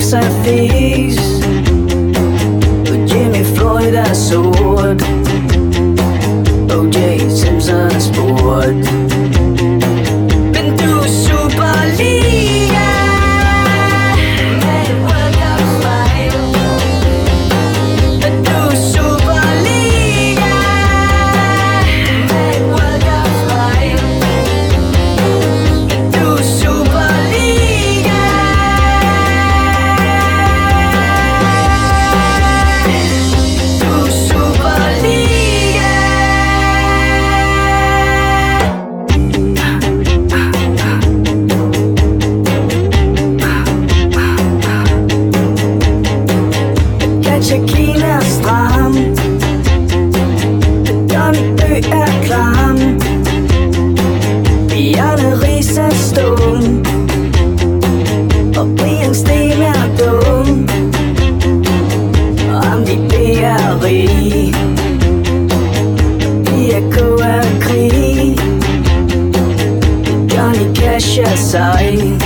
sig fis, og Jimmy Floyd er sort, O.J. Simpson er sport. Men du er Superliga med et World Cup smile. Men du er Superliga med et World Cup smile. Men du er Superliga. Du er Superliga. Katja er stram, Johnny Ø er klam, Bjarne Riis er stum, og Brian Sten er dum, og Amdi B er rig, IAK er krig, Johnny Cash er sej.